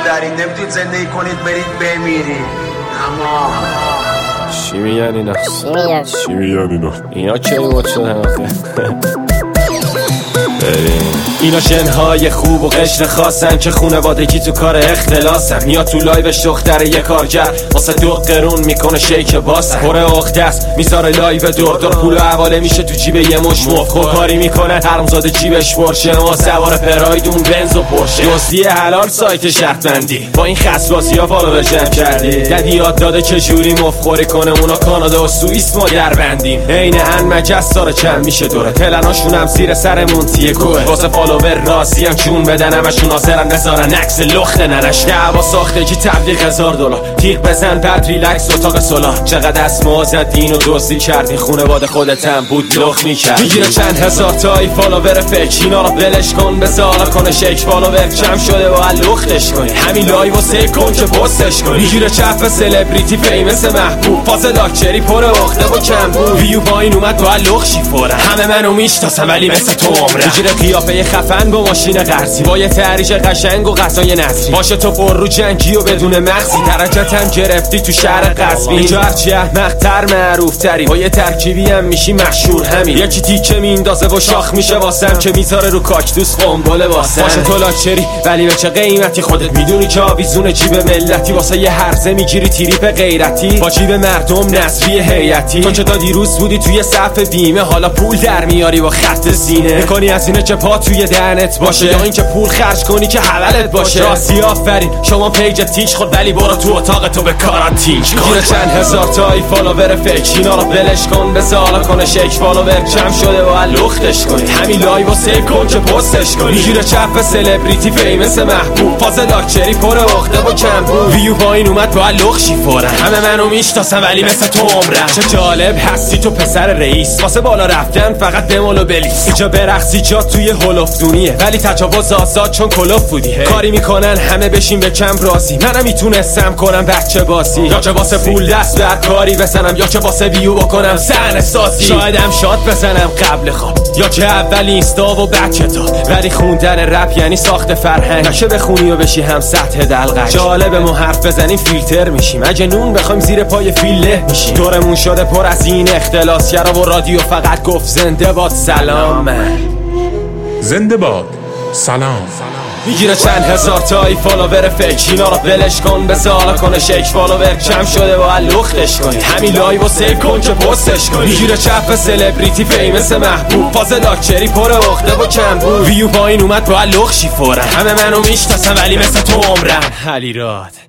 مادرین نمیتونید زندگی کنید برید بمیرید. اما چی میگن اینا؟ اینا چه بود شدن آخه؟ اینا شنهای خوب و قشر خاصن که خونوادگی تو کار اختلاسن. میاد تو لایوش دختر یه کارگر واسه 2 قرون میکنه شیک باسن. پر عقده است میذاره لایو دور پول و حواله میشه تو جیب یه مش مف. خب کاری میکنه حرامزاده جیبش پرشه ما سوار پرایدون بنز و پرشه. دزدی حلال سایت شرط بندی با این خسواسی ها فالوور جمع کردی. ددی یاد داده چجوری مفخوری کنه اونا کانادا و سوئیس ما در بندیم. عین ان مجس داره چند میشه دوره پلناشون هم زیر سرمون تیه کوه. واسه فالوور راسی هم چون بدن همشون حاضرن بذارن عکس لخت ننش. دعوا ساختگی تبلیغ $1000 تیغ بزن بعد ریلکس اتاق صلح. چقدر اسما زدین و دزدی کردین خونواده خودتم بود لخ میکرد. میگیره چند هزار تایی فالوور فیک اینا رو ولش کن بذار کنه شیک. فالوور کم شده با لختش کنی همین لایو و سیو کن که پستش کنی. میگیره چپ سلبریتی فیمس محبوب فاز لاکچری پر عقده و کم بود. ویو پایین اومد با لخشی فوره همه منو میشناسن ولی مثل تو عمره. میگیره قیافه خفن با ماشین قرضی با یه تحریش قشنگ و غذای نصری. باشه تو پر رو جنگی و بدون مغزی درجتم گرفتی تو شهر قصبی. اینجا هرچی احمق‌تر معروف‌تری با یه ترکیبی هم میشی مشهور همین. یکی تیکه میندازه و شاخ میشه واسم که میذاره رو کاکتوس قنبله واسم. باشه تو لاکچری ولی به چه قیمتی خودت میدونی که آویزون جیب ملتی. واسه یه هرزه میگیری تریپ غیرتی با جیب مردم نصری هیئتی. تو که تا دیروز بودی توی صف بیمه حالا پول در میاری با خط سینه. میکنی از اینه که پا توی دهنت باشه یا اینکه پول خرج کنی که حلالت باشه. راستی آفرین شما پیج تیچ خود ولی برو تو اتاق تو به کارانتین. میگیره چند هزار تایی فالوور فیک اینا رو ولش کن بذار کنه شیک. فالوور کم شده و لختش کنی همین لایو و سیو کن که پستش کنی. میگیره چپ سلبریتی فیمس محبوب فاز لاکچری پر عقده و کم بود. ویو پایین اومد با لخشی فوره همه منو میشناسن ولی مثل تو عمرم. چه جالب هستی تو پسر رئیس واسه بالا رفتن فقط بمال و بلیس. اینجا برقصی جا توی هولفدونیه ولی تجاوز آزاد چون کلوف بودی. کاری میکنن همه بشین به کم راضی. منم میتونستم کنم بچه باسی یا چه واسه پول دست بر کاری بزنم یا چه واسه ویو بکنم صحنه سازی. شایدم شاد بزنم قبل خواب یا که اول اینستا و بچه تا. ولی خوندن رپ یعنی ساخت فرهنگ نشه بخونی و بشی هم سطح دلقک. جالبه ما حرف بزنیم فیلتر میشیم اگه نون بخوایم زیر پای فیله میشیم. دورمون شده پر از این اختلاسگرا و رادیو فقط گفت زنده باد سلام. زنده باد سلام. میگیره چند هزار تایی فالوور فیک اینا رو ولش کن بذار کنه شیک. فالوور کم شده با لختش کنی همین لایو و سیو کن که پستش کنی. میگیره چپ سلبریتی فیمس محبوب فاز لاکچری پر عقده و کم بود. ویو پایین اومد با لخشی فوره همه منو میشناسن ولی مثل تو عمرم. علیراد